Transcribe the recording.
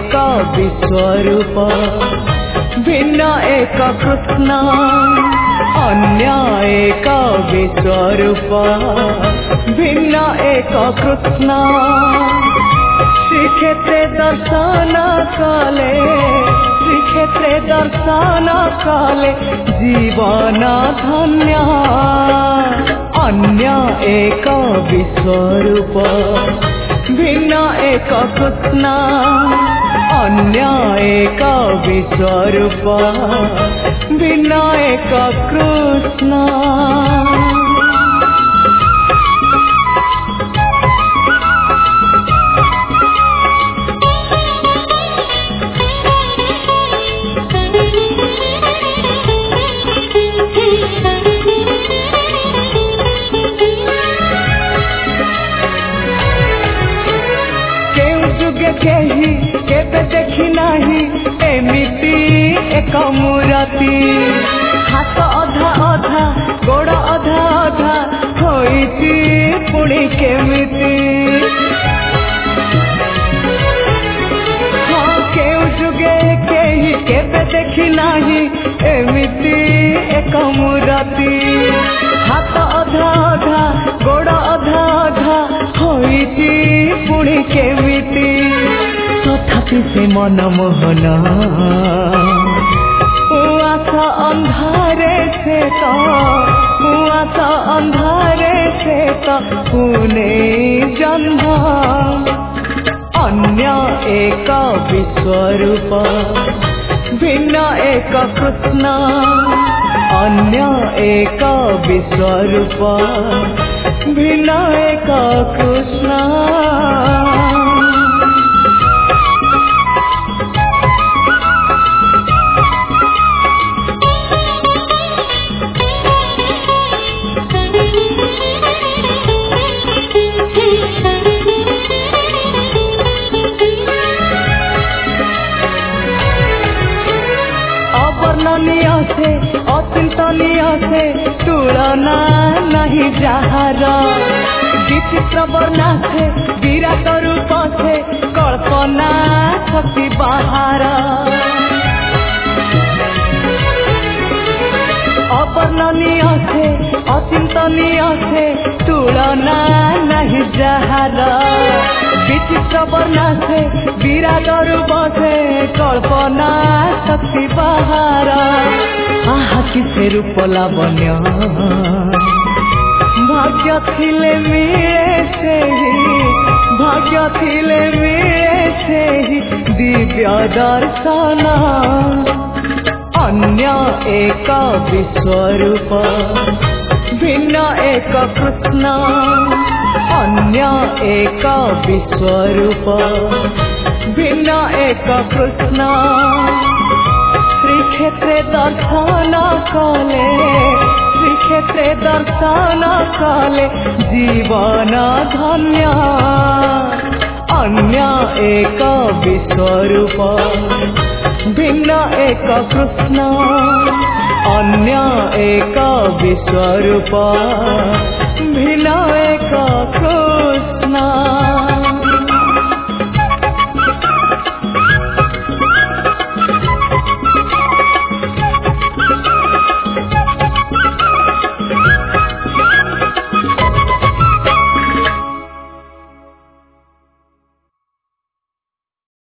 एक विश्वरूप भिन्न एक कृष्ण अन्य एक विश्वरूप भिन्न एक कृष्ण श्रीक्षेत्रे दर्शन काले श्रीक्षेत्रे दर्शन काले जीवन धन्य अन्य एक विश्वरूप भिन्न एक कृष्ण अन्य एक विश्वरूप भिन्न एक कृष्ण। केही केबे देखी नाही एमिति एक मूर्ति हाथ अधा अधा गोड़ अधा अधा होइछि पुणी केमिति हाँ केउ जुगे केही केबे देखी नाही एमिति एक मूर्ति हाथ अधा अधा गोड़ अधा अधा होइछि पुणी केमिति तथापि से मन मोहन आशा अंधारे से तो आशा अंधारे से तो पुणे जन्म अन्य एक विश्वरूप भिन्न एक कृष्ण अन्य एक विश्वरूप भिन्न एक कृष्ण। अवर्णनीय से अचिंतनीय से तुलना नहीं जहार विचित्र वर्णा से विराट रूप से कल्पना शक्ति बाहर अवर्णनीय से अचिंतनीय से तुलना नहीं जहार विचित्र वर्णा से विराट रूप से कल्पना शक्ति बाहर आहा किसे रूप लावण्य भाग्य थिले मिले से भाग्य थिले मिले से दिव्य दर्शन अन्य एक विश्वरूप भिन्न एक कृष्ण अन्य एक विश्वरूप भिन्न एक कृष्ण श्रीक्षेत्रे दर्शन काले श्रीक्षेत्रे दर्शन काले जीवन धन्य अन्य एक विश्वरूप भिन्न एक कृष्ण अन्य एक विश्वरूप।